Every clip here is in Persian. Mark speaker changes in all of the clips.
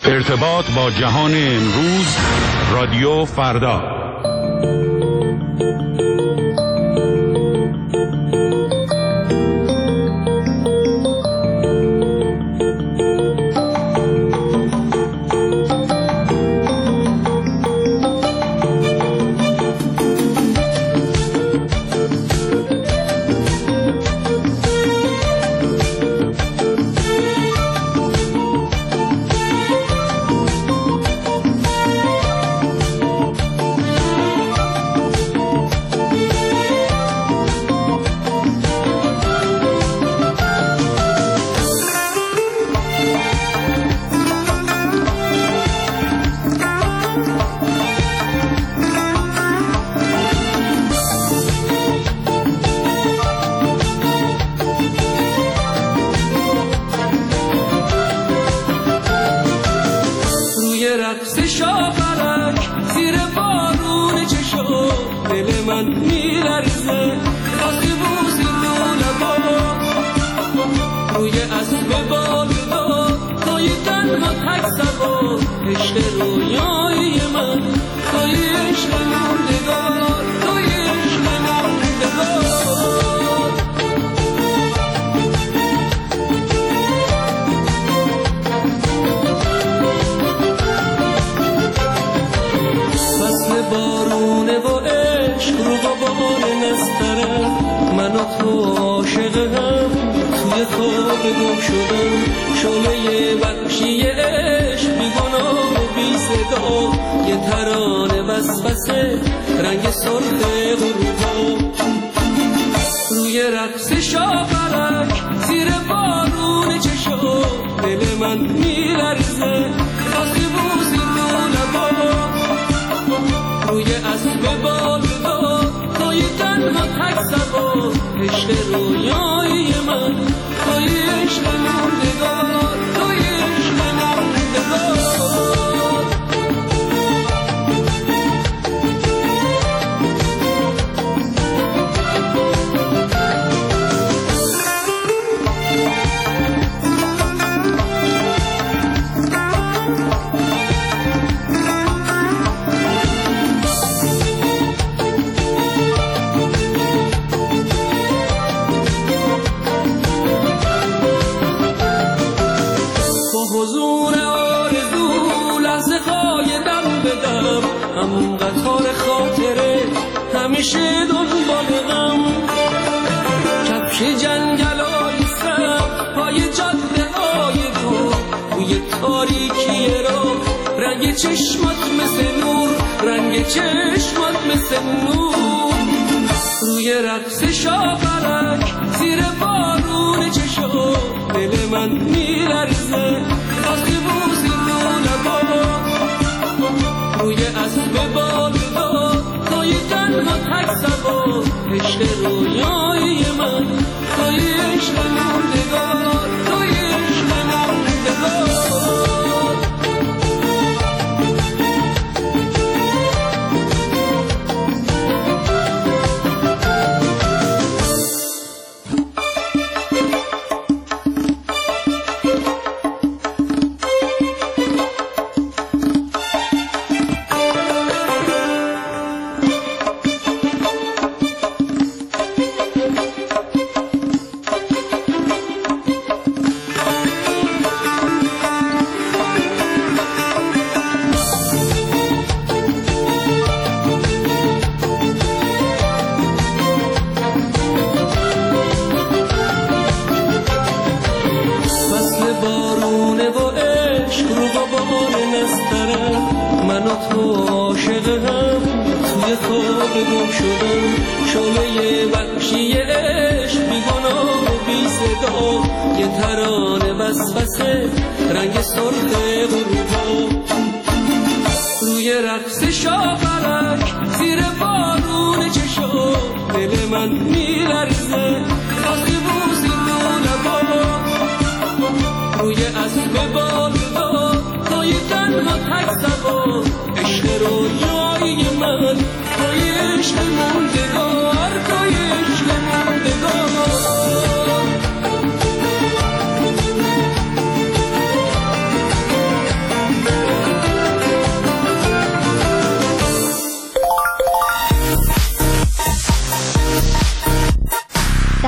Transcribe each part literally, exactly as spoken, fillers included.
Speaker 1: ارتباط با جهان امروز، رادیو فردا.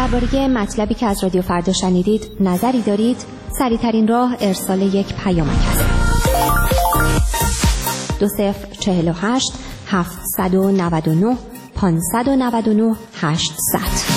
Speaker 2: درباره مطلبی که از رادیو فردا شنیدید نظری دارید؟ سریع‌ترین راه ارسال یک پیامک است. دو صفر چهل و هشت هفتصد و نود و نه پانصد و نود و نه هشتصد.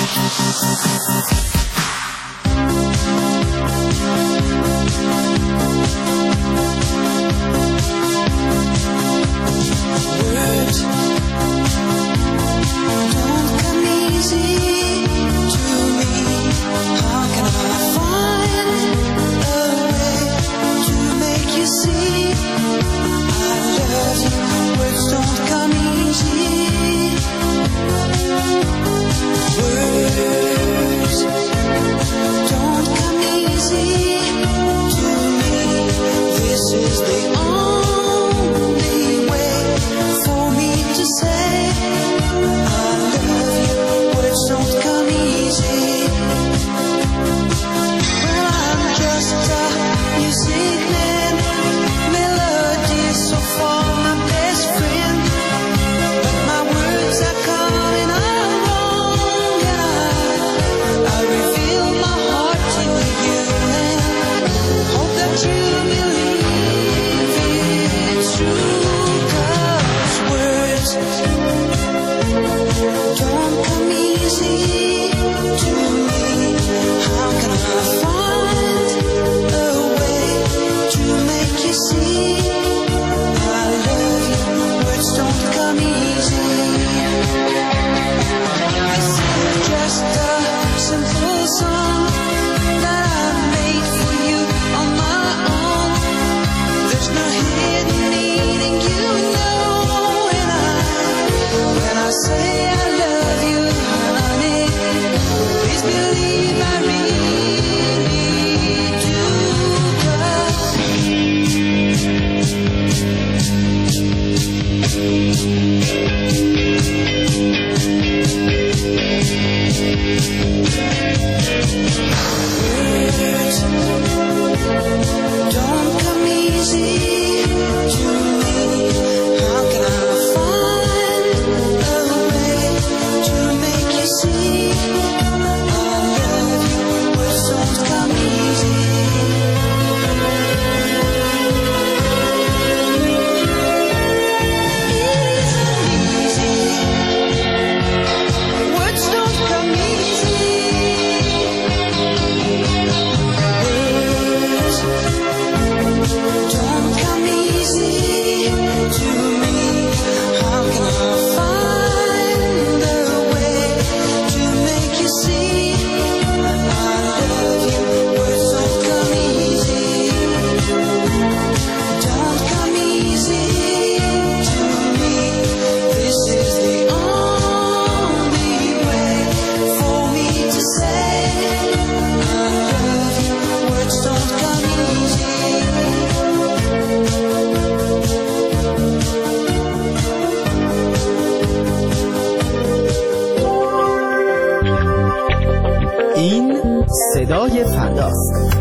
Speaker 3: صدای فرداست.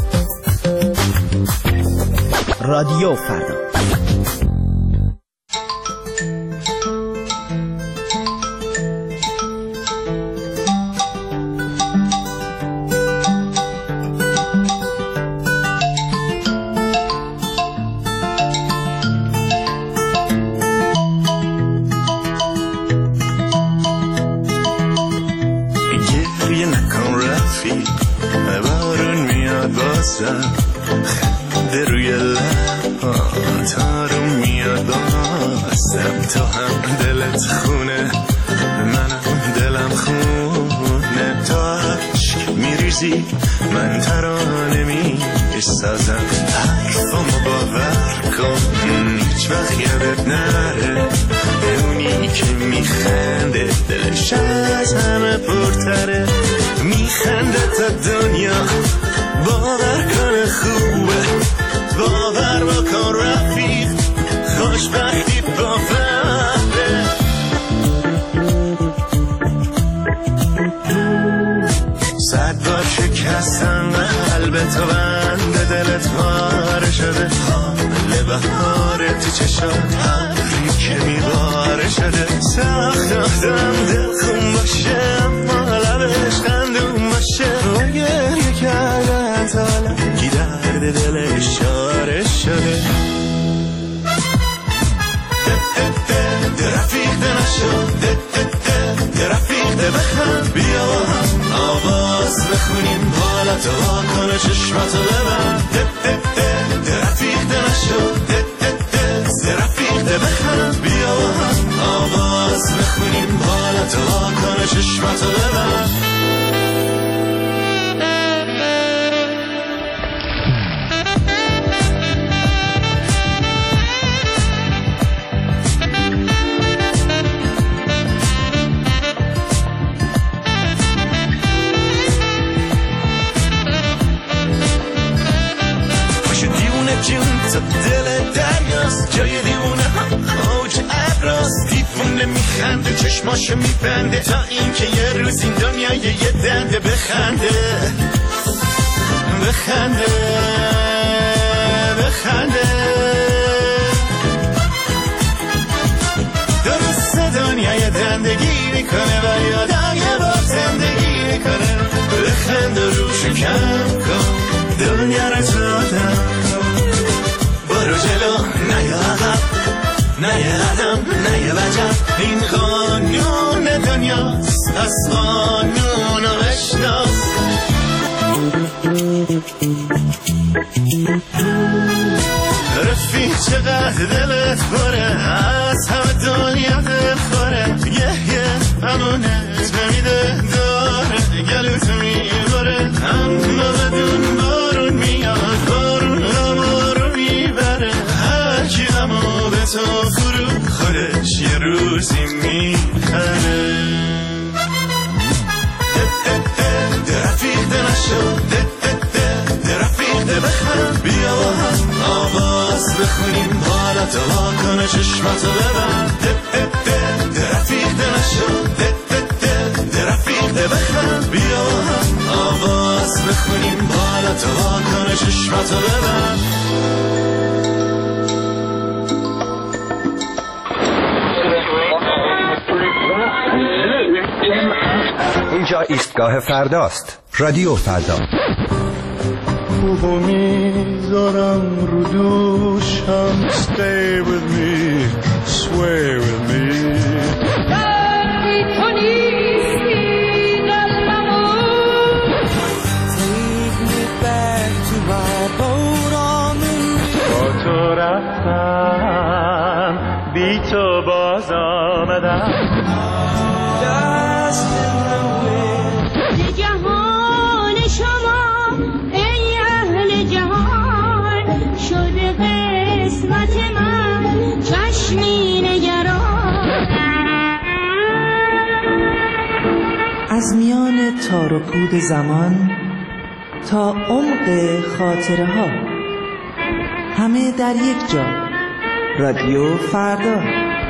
Speaker 3: رادیو فردا.
Speaker 4: خنده روی لبات آروم میاد بازم، تو هم دلت خونه منم دلم خونه، تو عشق میریزی من ترانه میسازم، حرفامو باور کن هیچ وقت یادت نره، اونی که میخنده دلش از همه پرتره، میخنده تا دنیا باور کن خوبه، باور بکن رفیق خوشبختی با فهره، صد بار شکستن قلب تو بند دلت پاره شده، حامل بهاره تو چشات ابری که میباره شده، سخت آدم دل خون باشه اما لبش خنده دلش چاره شده. درفیقده نشد درفیقده بخند بیا با هم آواز بخونیم حالت واکنه چشماتو ببند. درفیقده نشد درفیقده بخند بیا با هم آواز بخونیم حالت واکنه چشماتو ببند. جون تا دل دریاست جای دیونه هم اوج ابراست. دیوونه میخنده چشماشو میبنده تا اینکه یه روز این دنیای یه دنده بخنده بخنده بخنده. درست دنیای دندگی میکنه و یادم یه بار زندگی میکنه. بخنده روشو کم کن دنیا رو دادم برو جلو نه یا عقب نه یه قدم نه یه وجب. این قانون دنیاست از قانون رو بشناس. رفیق چقدر دلت پره از همه دنیا دل خوره. یه یه همونت بمیده داره گلوت میباره اما بدون بارون میاد بارون همو رو میبره. هرکی همو به تو فرو خودش یه روزی میخره. درفیقده نشد درفیقده بخند بیا با هم آواز بخونیم حالت واکنه چشماتو ببند. درفیقده نشد درفیقده بخند بیا با هم آواز بخونیم حالت واکنه چشماتو ببند.
Speaker 5: اینجا ایستگاه فرداست. رادیو فردا.
Speaker 4: خوبو میذارم رو دوشم stay with me sway with me. دردی تو نیستی قلبمو take me back to my boat on the با تو رفتم بی تو باز آمدم.
Speaker 3: از میان تار و پود زمان تا عمق خاطره ها همه در یک جا. رادیو فردا.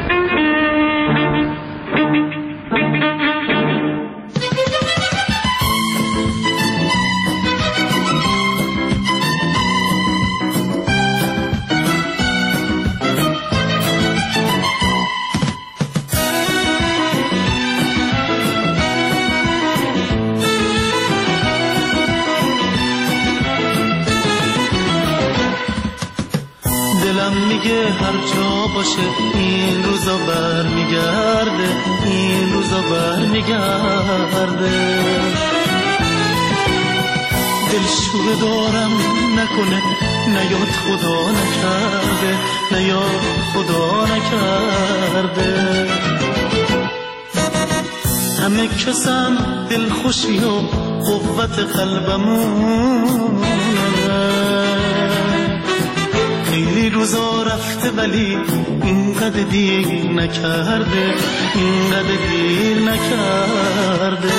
Speaker 4: هر جا باشه این روزا بر میگرده این روزا بر میگرده. دلشوره دارم نکنه نیاد خدا نکرده نیاد خدا نکرده. همه کسم دلخوشی و قوت قلبمونه. خیلی روزا رفته ولی اینقدر دیر نکرده اینقدر دیر نکرده.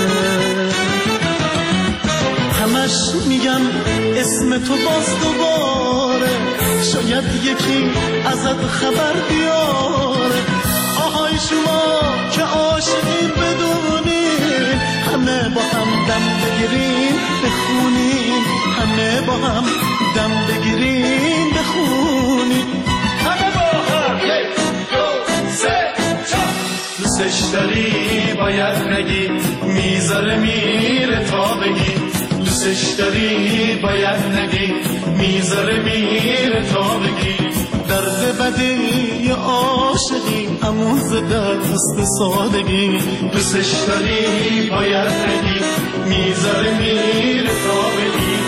Speaker 4: همش میگم اسم تو باز دوباره شاید یکی ازت خبر بیاره. آهای شما که عاشقین بدونین همه با هم دم بگیرین بخونین همه با هم دم بگیرین بخونین همه با هم یک دو سه چهار. دوستش داری باید نگی میذاره میره تا بگی دوستش داری باید نگی، میذاره میره تا بگی. درد بدی عاشقی همون ز دست سادگی، دوستش داری باید نگی، میذاره میره تا بگی.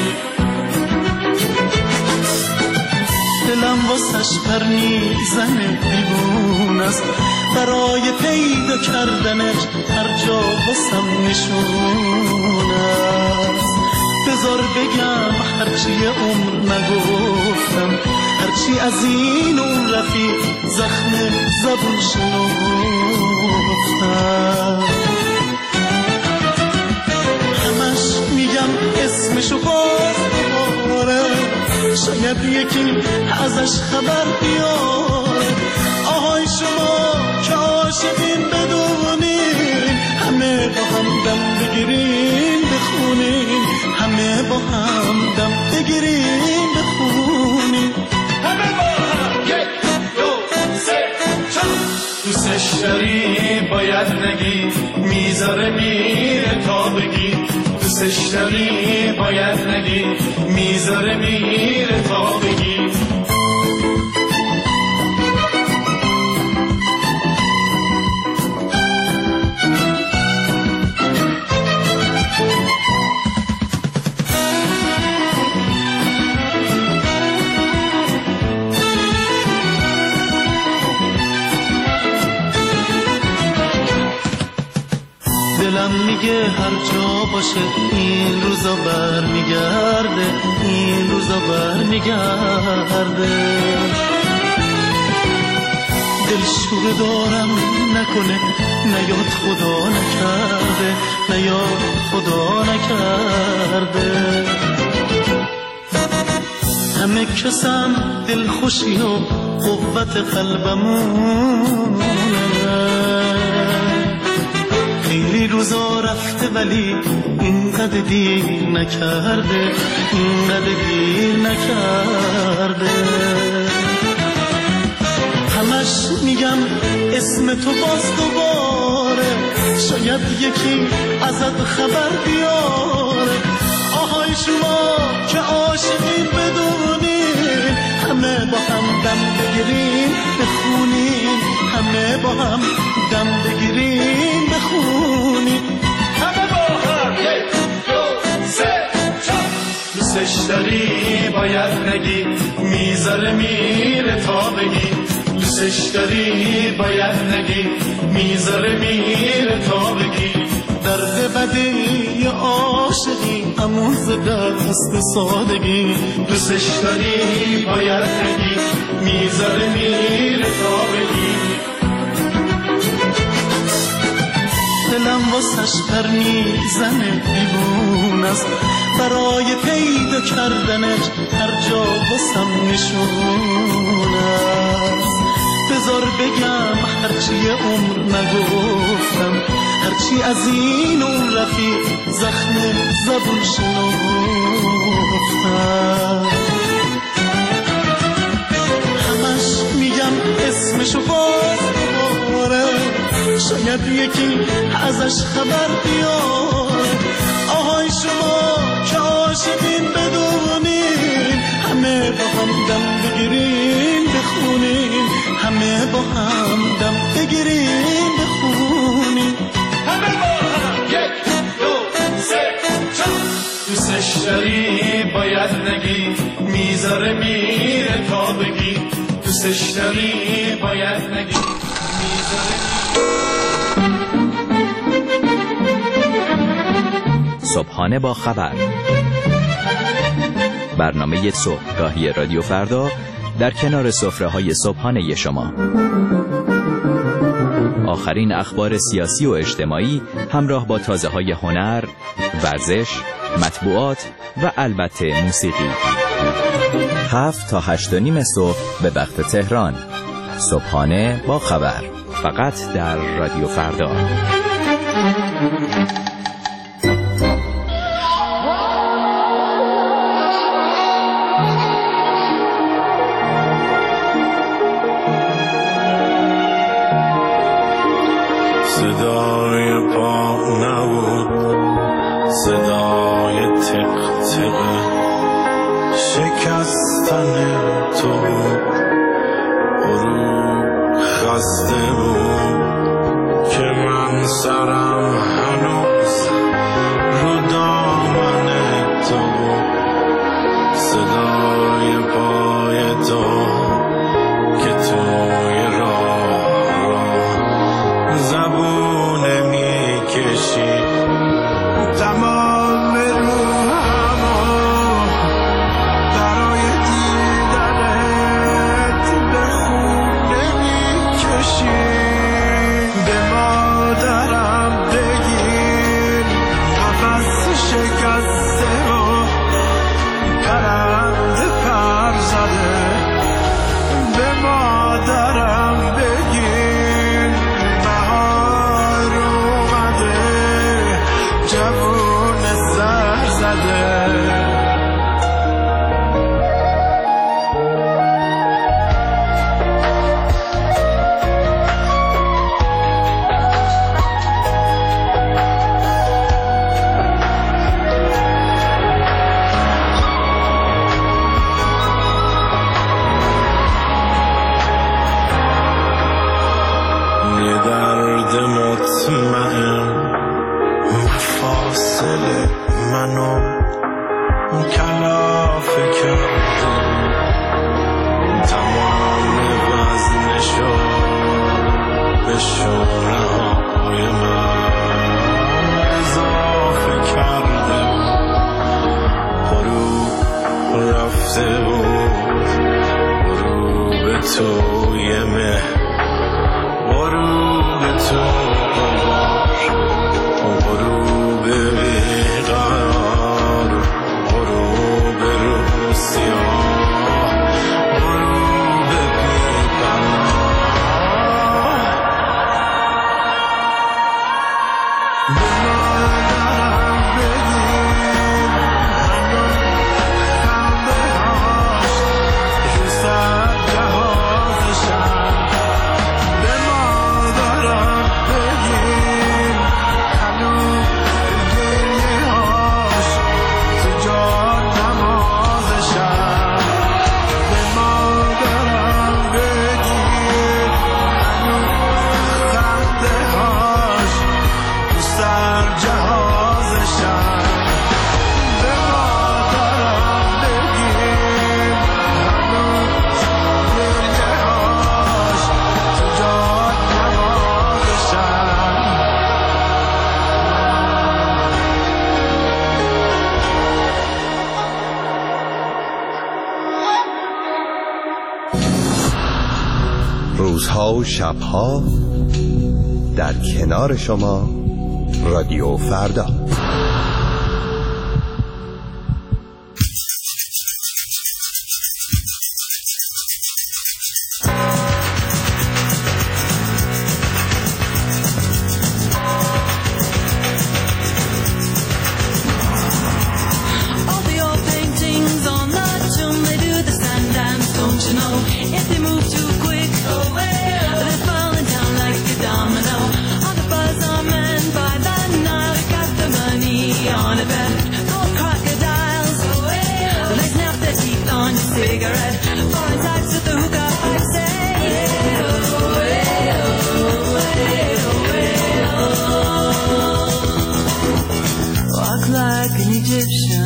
Speaker 4: دلم واسش پر میزنه دیوون است، برای پیدا کردنش هر جا واسم نشون است. بذار بگم هرچی عمر نگفتم، هرچی از این اون رفیق زخم زبون شنفتم. همش میگم اسمشو باز دوباره، شاید یکی ازش خبر بیاره. آهای شما که عاشقین بدونین، همه با هم دم بگیرین بخونین، همه با هم دم بگیرین بخونین، همه با هم. یک دو سه چهار. دوستش داری باید نگی، میذاره میره تا بگی. دوستش داری باید نگی، میذاره میره تا بگی. دلم میگه هر جا باشه این روزا بر میگرده، این روزا بر میگرده. دل شوره دارم نکنه، نیاد خدا نکرده، نیاد خدا نکرده. همه کسم دل خوشی و قوت قلبمونه، خیلی روزا رفته ولی اینقدر دیر نکرده، اینقدر دیر نکرده. همش میگم اسم تو باز دوباره، شاید یکی ازت خبر بیاره. آهای شما که عاشقین بدونین، همه با هم دم بگیرین بخونین، همه با هم دم بگیرین بخونین، همه با هم. یک دو سه چهار. دوستش داری باید نگی، میذاره میره تا بگی. دوستش داری باید نگی، میذاره میره تا بگی. درد بدی عاشقی همون ز دست سادگی، دوستش داری باید نگی، میذاره میره تا بگی. دلم واسش پر میزنه دیوون است، برای پیدا کردنش هر جا واسم نشون است. بذار بگم هرچی عمر نگفتم، هرچی از این اون رفیق زخم زبون شنفتم. همش میگم اسمشو باز دوباره، شاید یکی ازش خبر بیاره. آهای شما که عاشقین بدونین، همه با هم دم بگیرین بخونین، همه با هم دم بگیرین بخونین، همه با هم. یک دو سه چهار. دوستش داری باید نگی، میذاره میره تا بگی. دوستش داری باید نگی، میذاره.
Speaker 6: صبحانه با خبر، برنامه صبحگاهی رادیو فردا در کنار سفره‌های صبحانه شما. آخرین اخبار سیاسی و اجتماعی همراه با تازه‌های هنر، ورزش، مطبوعات و البته موسیقی. هفت تا هشت و نیم صبح به وقت تهران. صبحانه با خبر، فقط در رادیو فردا.
Speaker 4: صدای پا نبود، صدای تق تن تو بود، غروب خسته بود که من سرم هنوز رو دامن تو بود. صدای پای تو که توی راه راه زبونه میکشی، تمام روحمو برای دیدنت به خونه میکشی. به مادرم بگیر نفس شکسته و پرنده پر زده. به مادرم بگیر بهار اومده، جوون سر زده. یه درد مطمئن فاصله منو کلافه کرده، تمام وزنشو به شونه های من اضافه کرده. غروب رفته بود، غروب توی مه، غروب تو قمار، غروب بیقرار، غروب رو سیاه، غروب بیقرار. به مادرم بگیر هنوز خنده هاش رو سر جهازشم. به مادرم بگیر هنوز گریه هاش تو جان نمازشم. به مادرم بگیر هنوز خنده هاش تو سر جهازشم. به مادرم بگیر هنوز گریه هاش تو جان نمازشم.
Speaker 5: روزها و شبها در کنار شما رادیو فردا.
Speaker 7: All the old paintings on the tomb, they do the sand dance, don't you know? If they move too quick, they're falling down like a domino. On the bazaar man by the Nile, got the money on a bet. Gold crocodiles, they snap their teeth on your cigarette. Foreign types at the hookah, I say. Walk like an Egyptian.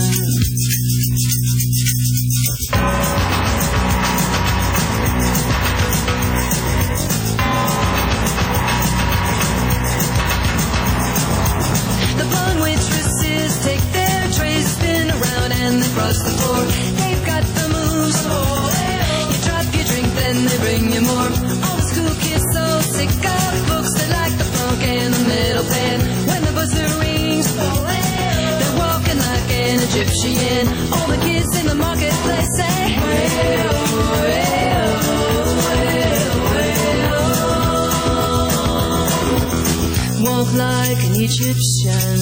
Speaker 7: The blonde waitresses take their trays, spin around and they cross the floor. They've got the moves. You drop your drink, then they bring you more. All the school kids so sick of books, they like the funk and the metal pan. When the buzzer rings, they're walking like an Egyptian. All the kids in the marketplace say, way-oh, way-oh, way-oh, way-oh. Walk like an Egyptian.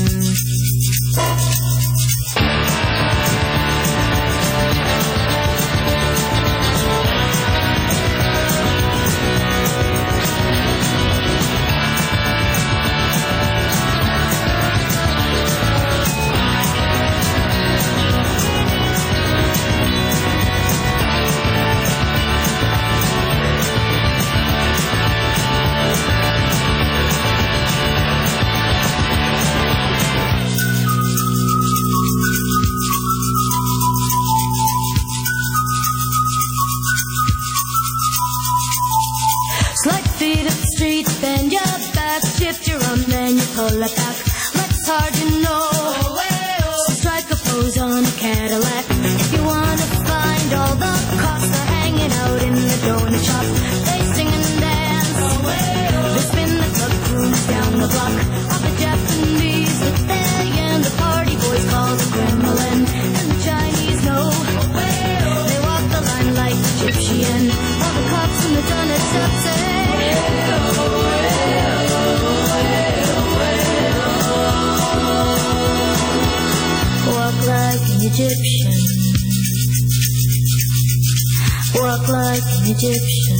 Speaker 7: just shift your arm, then you pull it back. It's hard to know. So strike a pose on a Cadillac. If you wanna find all the cops are hanging out in the donut shop. They sing and dance. They spin the club rooms down the block. All the Japanese look there, and the party boys call the Kremlin. And the Chinese know. They walk the line like Egyptian. All the cops in the donut shop say, walk like an Egyptian. Walk like an Egyptian.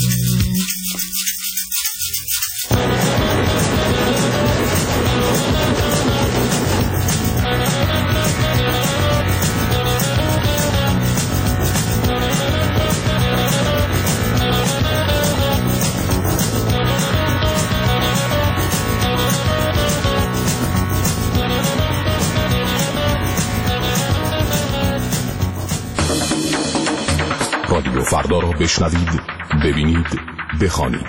Speaker 8: رادیو فردا را بشنوید، ببینید، بخوانید.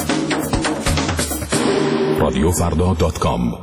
Speaker 8: رادیو فردا دات کام.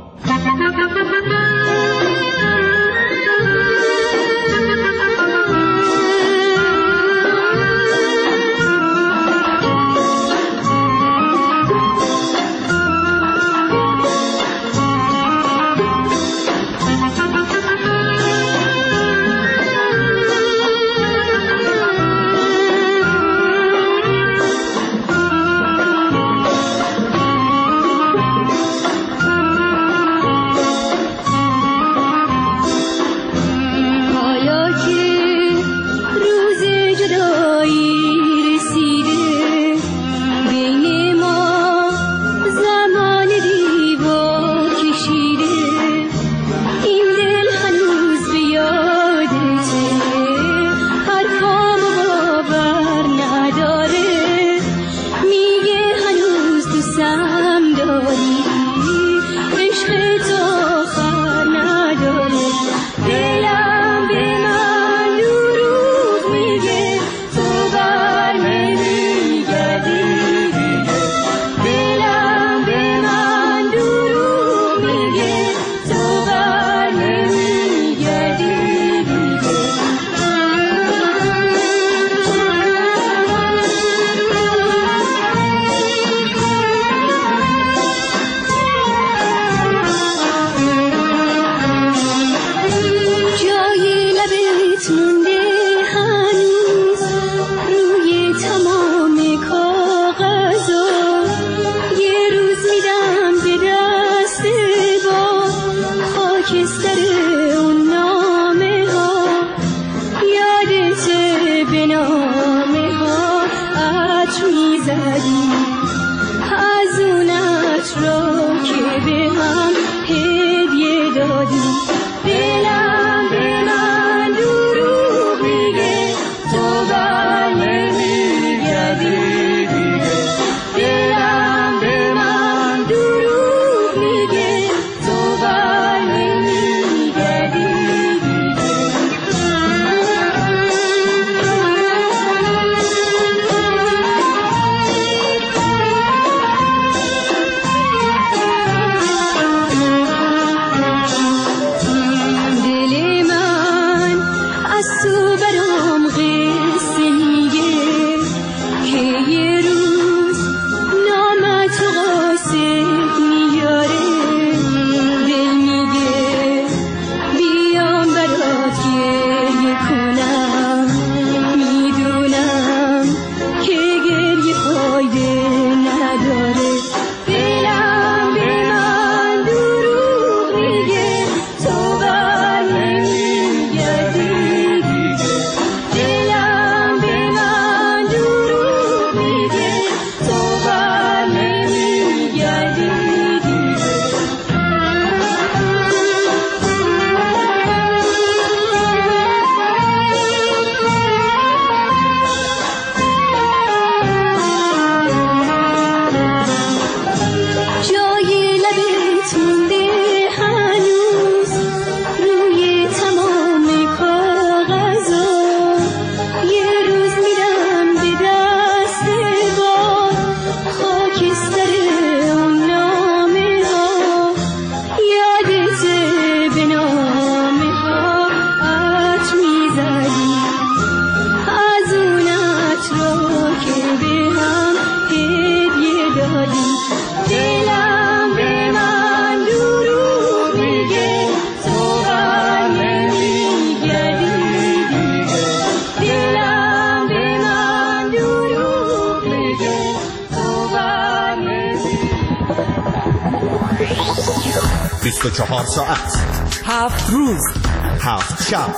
Speaker 5: بیست و چهار ساعت،
Speaker 3: هفت روز،
Speaker 5: هفت شب،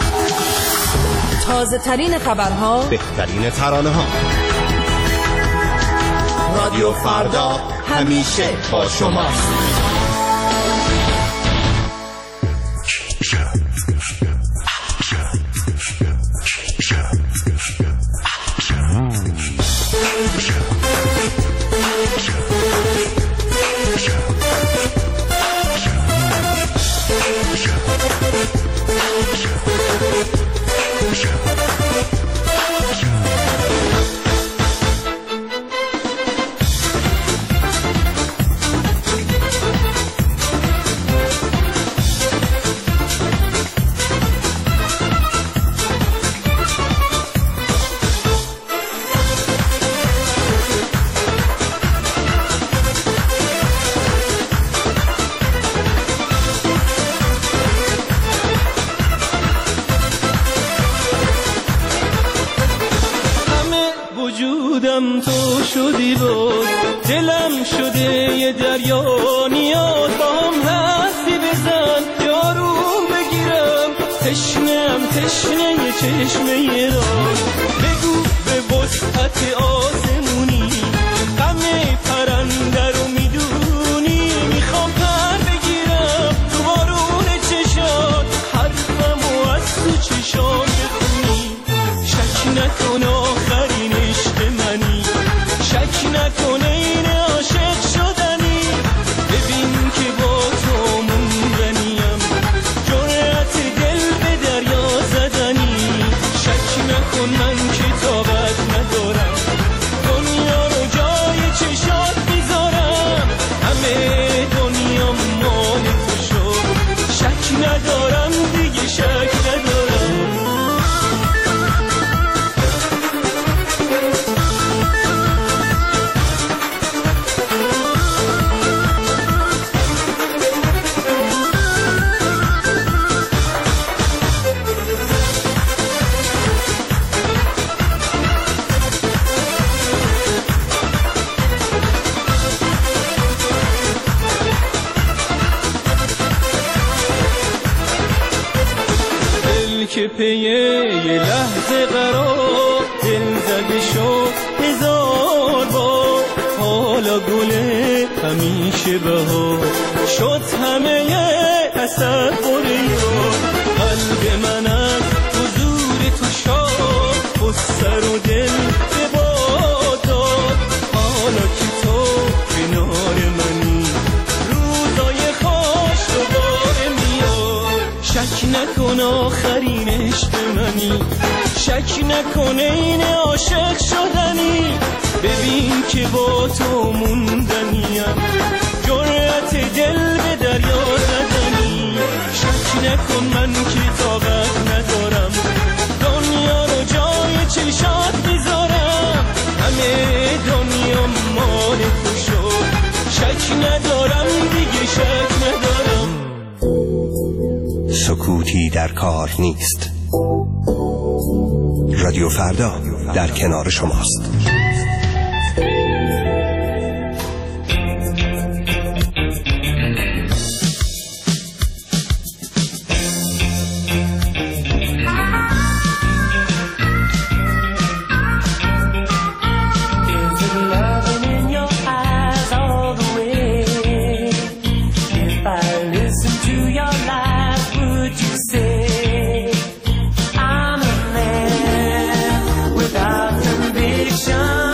Speaker 3: تازه ترین خبرها،
Speaker 5: بهترین ترانه ها. رادیو فردا همیشه با شماست.
Speaker 9: وجودم تو شدی بود، دلم شده یه دریا، نیاز با هم حرفی بزن، یاروم بگیرم، تشنم تشنه یه چشمه راز، بگو به وسعت آسمونی، غم پرنده رو میدونی، میخوام پر بگیرم تو بارون چشات، حرفمو از تو چشام بخونی، شک نکن آخرین عشق منی، شک نکنه این عاشق شدنی، ببین که با تو موندنیم، جرأت دل به دریا زدنی، شک نکن من که طاقت ندارم، دنیا رو جای چشات میذارم، همه دنیا مال تو شد، شک ندارم دیگه، شک ندارم. که پیه یه لحظه قرار، دل زده شد هزار بار، حالا گله همیشه بهار، شد همه اثر بریار، قلب من از حضور تو شاد، و سر و دل به باد داد، حالا که تو کنار منی، روزای خوش دوباره میاد، شک نکن آخرین عشق منی، شک نکنه این عاشق شدنی، ببین که با تو موندنیم، جرأت دل به دریا زدنی، شک نکن من که طاقت ندارم، دنیا رو جای چشات میذارم، همه دنیا مال تو شد، شک ندارم دیگه، شک ندارم.
Speaker 5: سکوتی در کار نیست. رادیو فردا در کنار شماست.
Speaker 7: I'm a man without conviction.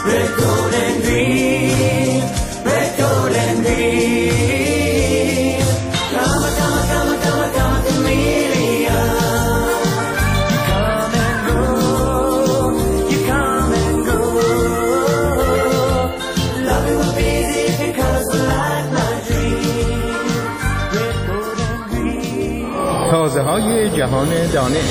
Speaker 4: red, gold and green, red, gold and green. Come, come, come, come, come, camellia. You come and go, you come and go. Love it would be easy if it comes like my dream. Red, gold and green.
Speaker 10: تازه های جهان دانش.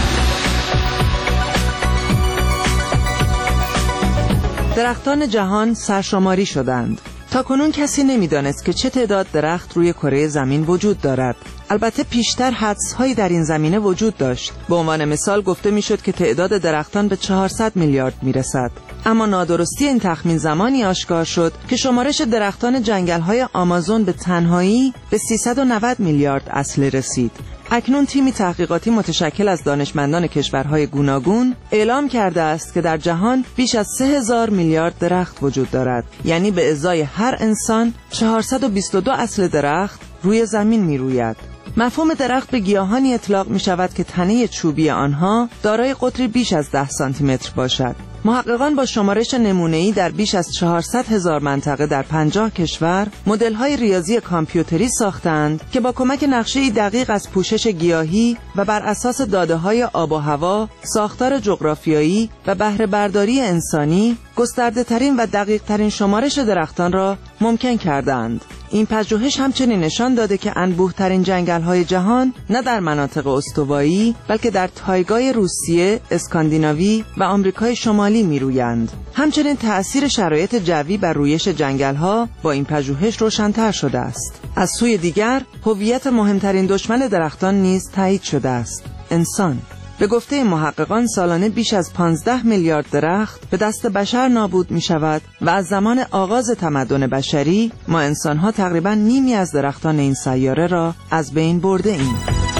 Speaker 3: درختان جهان سرشماری شدند. تاکنون کسی نمیدانست که چه تعداد درخت روی کره زمین وجود دارد. البته پیشتر حدس‌هایی در این زمینه وجود داشت. به عنوان مثال گفته میشد که تعداد درختان به چهارصد میلیارد میرسد. اما نادرستی این تخمین زمانی آشکار شد که شمارش درختان جنگل‌های آمازون به تنهایی به سیصد و نود میلیارد اصله رسید. اکنون تیمی تحقیقاتی متشکل از دانشمندان کشورهای گوناگون اعلام کرده است که در جهان بیش از سه هزار میلیارد درخت وجود دارد، یعنی به ازای هر انسان چهارصد و بیست و دو اصل درخت روی زمین می روید. مفهوم درخت به گیاهانی اطلاق می شود که تنه چوبی آنها دارای قطری بیش از ده سانتی متر باشد. محققان با شمارش نمونه‌ای در بیش از چهارصد هزار منطقه در پنجاه کشور مدل‌های ریاضی کامپیوتری ساختند که با کمک نقشه‌ای دقیق از پوشش گیاهی و بر اساس داده‌های آب و هوا، ساختار جغرافیایی و بهره برداری انسانی گسترده‌ترین و دقیق‌ترین شمارش درختان را ممکن کردند. این پژوهش همچنین نشان داده که انبوه‌ترین جنگل‌های جهان نه در مناطق استوایی بلکه در تایگای روسیه، اسکاندیناوی و آمریکای شمالی می‌رویند. همچنین تأثیر شرایط جوی بر رویش جنگل‌ها با این پژوهش روشن‌تر شده است. از سوی دیگر، هویت مهمترین دشمن درختان نیز تایید شده است: انسان. به گفته محققان سالانه بیش از پانزده میلیارد درخت به دست بشر نابود می شود و از زمان آغاز تمدن بشری ما انسان‌ها تقریباً نیمی از درختان این سیاره را از بین برده ایم.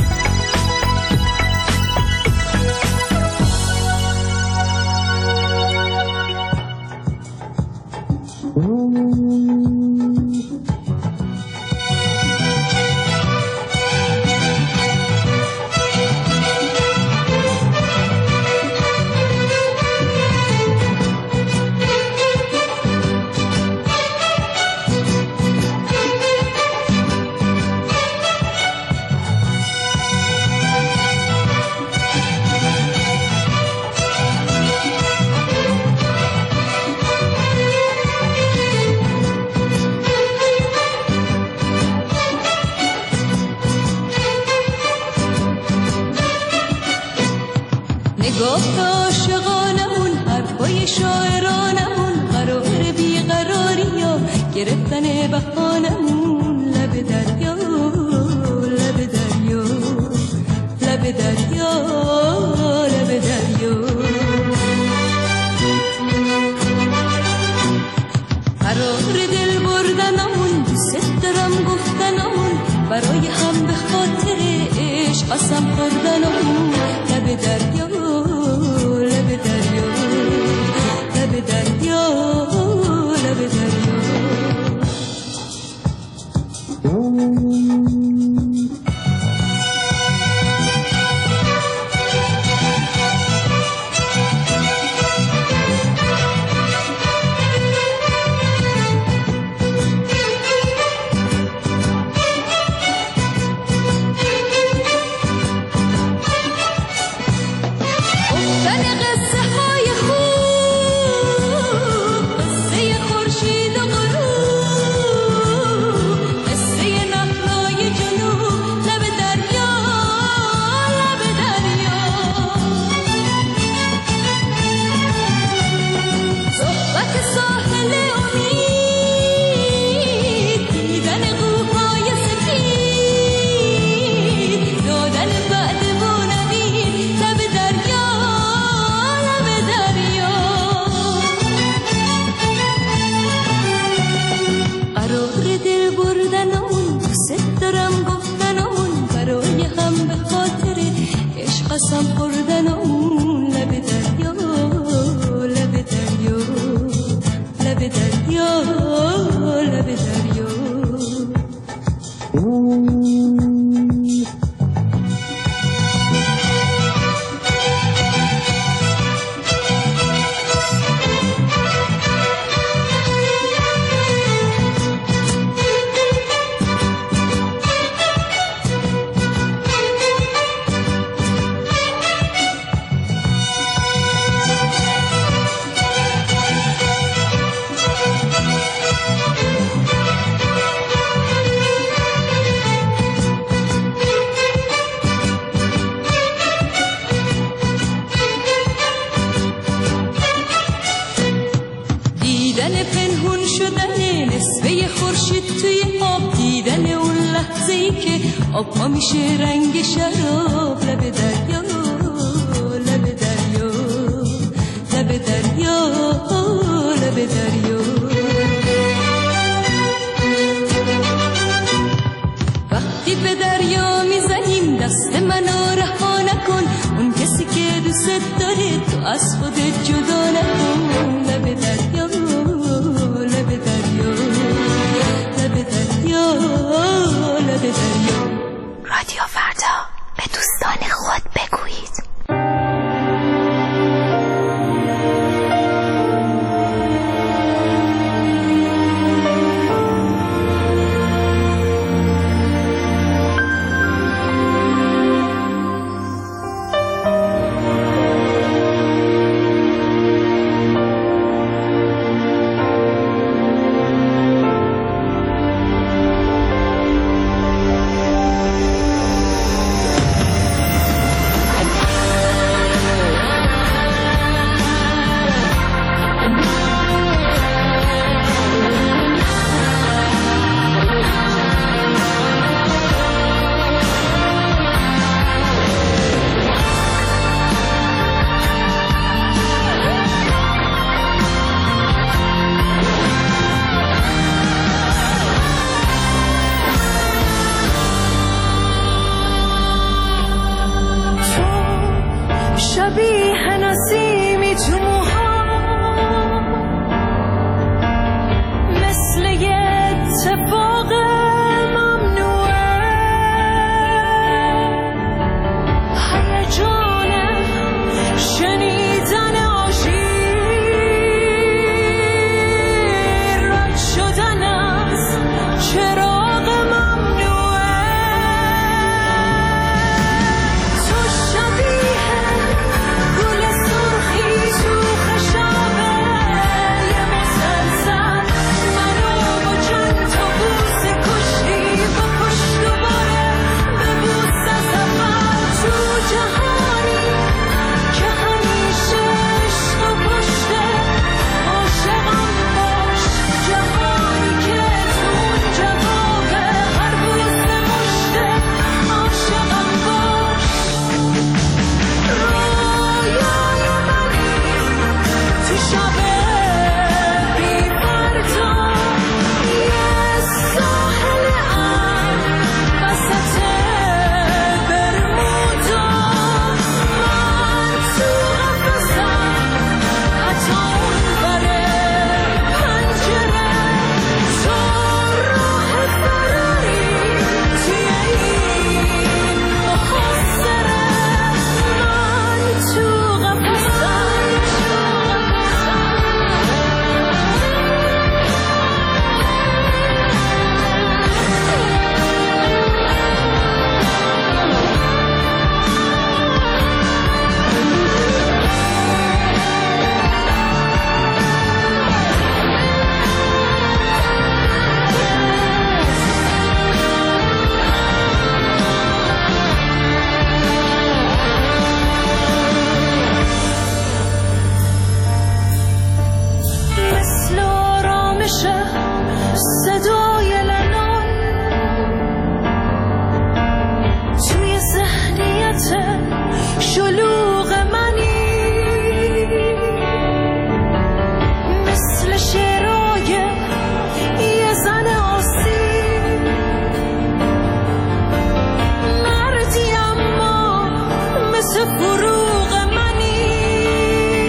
Speaker 7: گفت عاشقانمون حرفای شاعرانمون قرار بیقراری ها گرفتن بهانمون لب دریا لب دریا لب دریا لب دریا قرار دل بردنمون دوست دارم گفتنمون برای هم به خاطر عشق قسم خوردنمون لب دریا لب دریا لب دریا لب دریا آب ها میشه رنگ شراب لب دریا لب دریا لب دریا لب دریا وقتی به دریا میزنیم دست منو رها نکن اون کسی که دوست داره تو از خودت جدا نکن لب دریا لب دریا لب دریا لب دریا
Speaker 2: رادیو فردا به دوستان خود بگویید.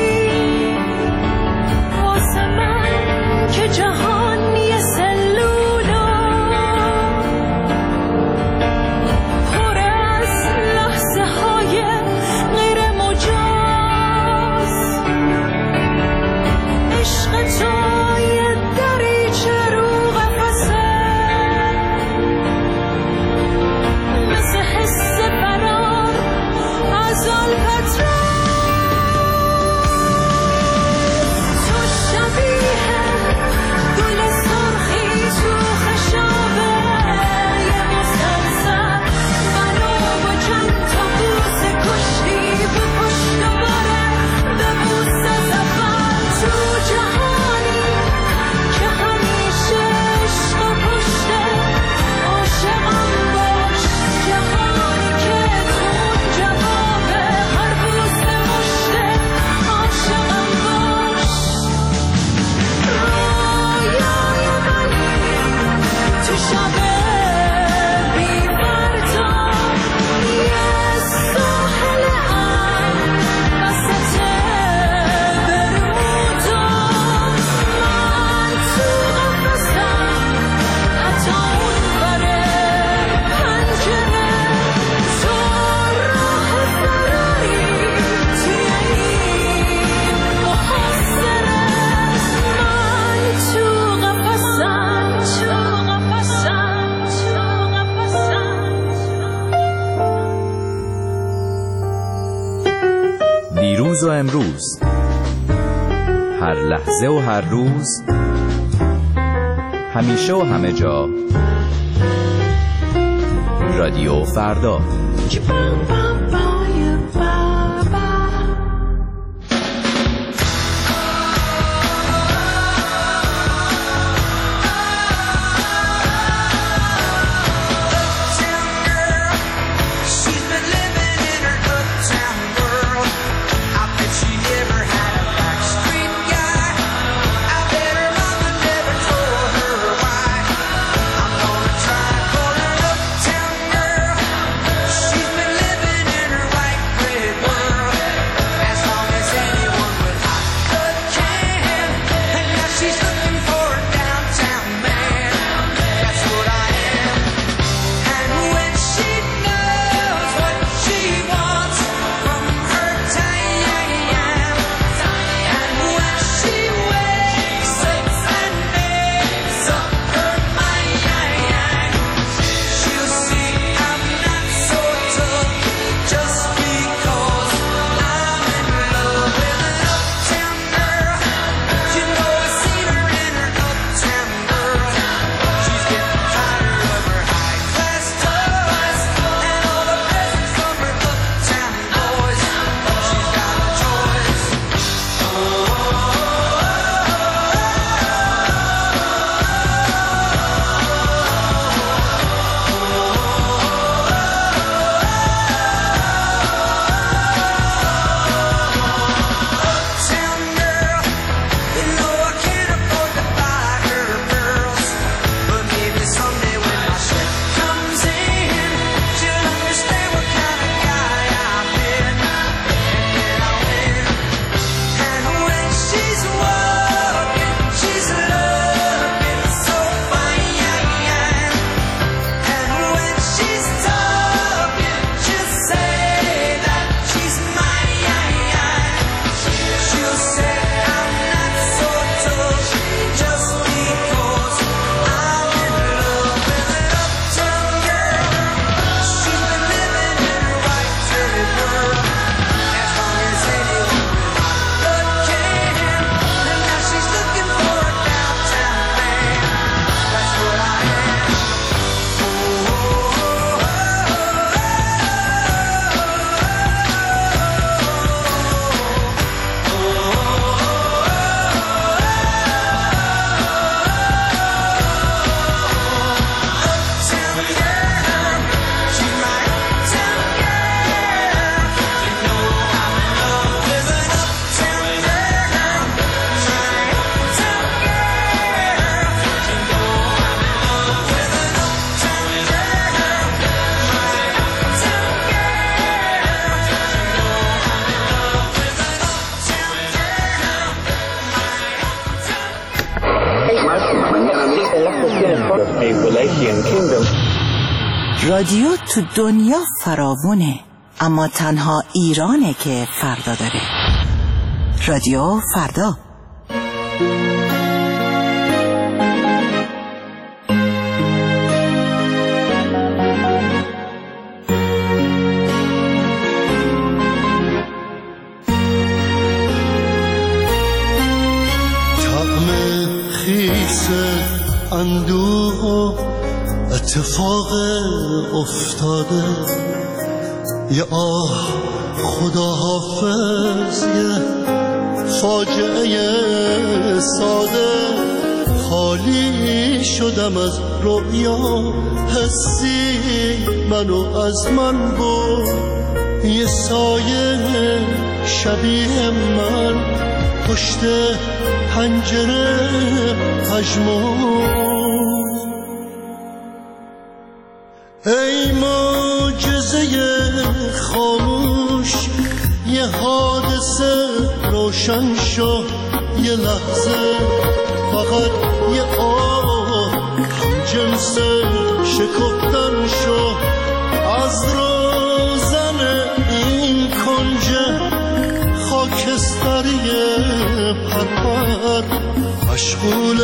Speaker 11: جهان یه سلول
Speaker 6: امروز، هر لحظه و هر روز، همیشه و همه جا، رادیو فردا.
Speaker 11: رادیو تو دنیا فراوونه، اما تنها ایرانه که فردا داره. رادیو فردا.
Speaker 4: طعم خیس اندوه و اتفاق افتاده، یه آه خدا حافظ، یه فاجعه ساده. خالی شدم از رویا، حسی منو از من برد. یه سایه شبیه من پشت پنجره پژمرد. ای معجزه خاموش، یه حادثه روشن شو. یه لحظه فقط یه آه هم جنس شکفتن شو. از روزن این کنج خاکستری پرپر، مشغول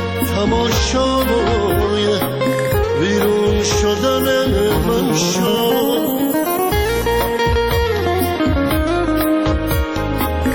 Speaker 4: تماشای بیرون شدن من شو.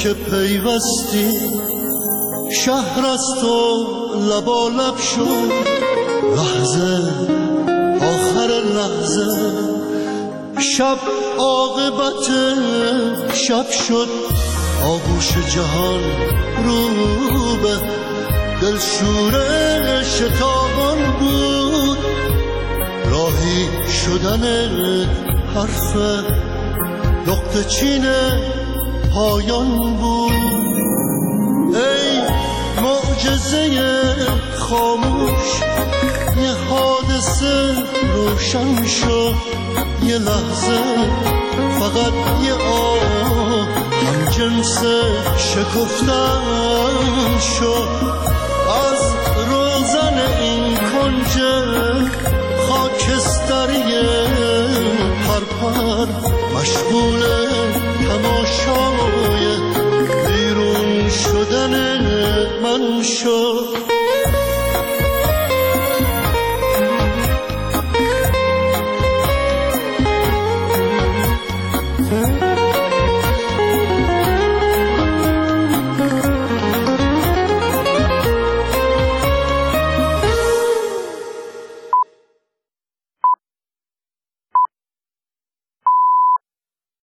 Speaker 12: که پیوستی شهر از تو لبالب شد لحظه آخر لحظه شب عاقبت شب شد آغوش جهان رو به دلشوره شتابان بود راهی شدن حرف نقطه چین پایان بود ای معجزه خاموش یه حادثه روشن شد یه لحظه فقط یه آه هم جنس شکفتن شد از روزن این کنج خاکستری پرپر مشغول تماشای بیرون شدن من شد